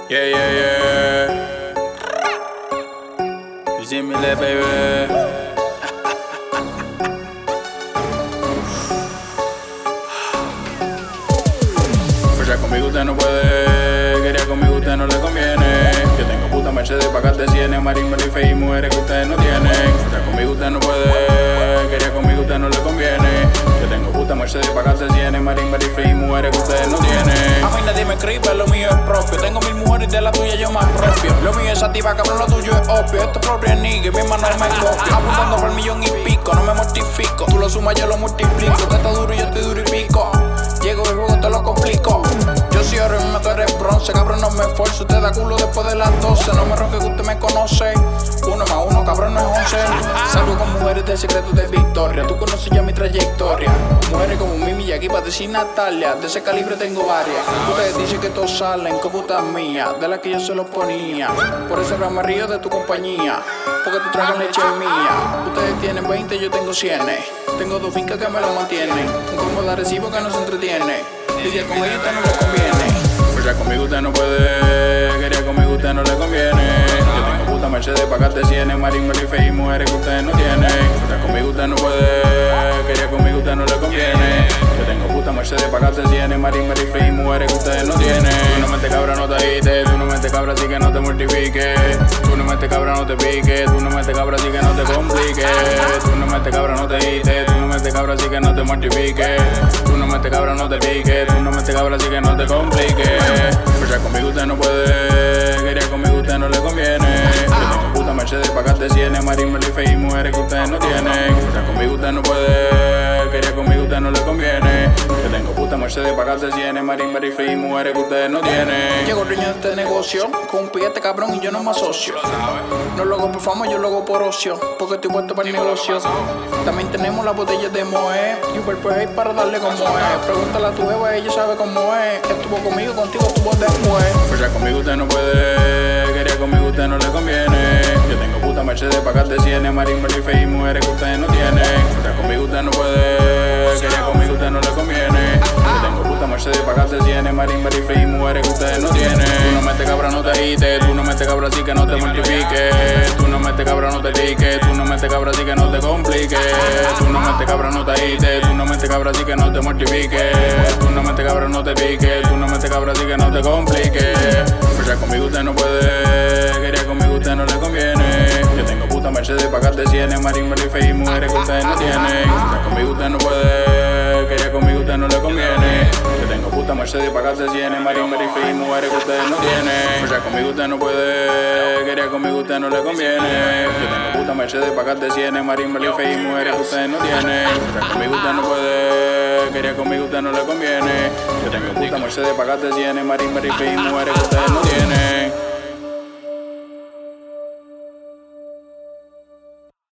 Yeah, yeah, yeah. You see me there, baby. Pues ya conmigo usted no puede, quería conmigo usted no le conviene. Yo tengo puta Mercedes pa' de cienes, Marín, Marife y mujeres que ustedes no tienen. Pues ya conmigo usted no puede, quería conmigo usted no le conviene. Yo tengo puta Mercedes pa' de cienes, Marín, Marife y mujeres que ustedes no tienen. A mí nadie me escribe, lo mío es propio. Tengo 1000 mujeres y de la tuya yo más propio. Lo mío es sativa, cabrón, lo tuyo es opio. Esto es propio nigga, mi hermano me copia. Apuntando por el millón y pico, no me mortifico. Tú lo sumas, yo lo multiplico. Usted está duro y yo estoy duro y pico. Llego y juego, te lo complico. Yo soy oro y tú eres bronce, cabrón, no me esfuerzo. Usted da culo después de las 12. No me ronque que usted me conoce. 1 más 1, cabrón, no es 11. Salgo con mujeres de secreto de victoria. Tú conoces ya mi trayectoria. Mujeres como Mimi y aquí para decir Natalia. De ese calibre tengo varias. Ustedes dicen que todos salen con putas mías, de las que yo se los ponía. Por eso ahora me río de tu compañía, porque tú tragas leche mía. Ustedes tienen 20, yo tengo 100. Tengo 2 fincas que me lo mantienen. Un combo de recibo que no se entretiene. Lidia con ellos usted no le conviene. Pues ya conmigo usted no puede, quería conmigo usted no le conviene. Yo tengo puta Mercedes pa' de cienes, Marín, Marife y mujeres que ustedes no tienen. Pues ya conmigo usted no puede, quería conmigo usted no le conviene. Yo tengo puta Mercedes pa' de cienes, Marín, Marife y mujeres que ustedes no tienen. Tú no metes cabra, no te agites. Tú no metes cabra, así que no te mortifiques. Tú no metes cabra, no te piques. Tú no metes cabra, así que no te compliques. Tú no metes cabra, no te agites. Tú no metes cabra, así que no te mortifiques. Tú no metes cabra, no te piques. Tú no metes cabra, así que no te compliques. Pues ya conmigo usted no puede, quería conmigo usted no le conviene. Yo tengo puta Mercedes pa' de cienes, Marín, Marife y mujeres que ustedes no tienen. Pues ya conmigo usted no puede, quería conmigo usted no le conviene. Yo tengo puta Mercedes pa' de cienes, Marín, Marife y mujeres que ustedes no tienen. Llego dueño de este negocio, con un piquete cabrón y yo no me asocio. No lo hago por fama, yo lo hago por ocio, porque estoy puesto para el negocio. También tenemos las botellas de Moe y un perpetual para darle como es. Pregúntale a tu jeva, ella sabe cómo es. Estuvo conmigo, contigo estuvo después. Pues ya conmigo usted no puede, quería conmigo usted no le conviene. Yo tengo puta Mercedes pa' de cienes, Marín, Marife y mujeres que ustedes no tienen. Pues ya conmigo usted no puede, quería conmigo usted no le conviene. Yo tengo puta Mercedes pa' de cienes, Marín, Marife y mujeres que ustedes no tienen. Tú no metes cabra, no te agites. Tú no metes cabra, así que no te mortifiques. Tú no metes cabra, no te piques. Tú no metes cabra, así que no te compliques. Tú no metes cabra, no te agites. Tú no metes cabra, así que no te mortifiques. Tú no metes cabra, no te piques. Tú no metes cabra, así que no te compliques. Pues ya conmigo usted no puede, quería conmigo usted no le conviene. Yo tengo puta Mercedes pa' de cienes, Marín, Marife y mujeres que ustedes no tienen. Pues ya conmigo usted no puede, quería conmigo usted no le conviene. Yo tengo puta Mercedes pa' de cienes, Marín, Marife y mujeres que ustedes no tienen. Pues ya conmigo usted no puede, quería conmigo usted no le conviene. Yo tengo puta Mercedes pa' de cienes, Marín, Marife y mujeres que ustedes no tienen. Pues ya conmigo usted no puede, quería conmigo usted no le conviene. Yo tengo puta Mercedes pa' de cienes, Marín, Marife y mujeres que ustedes no tienen.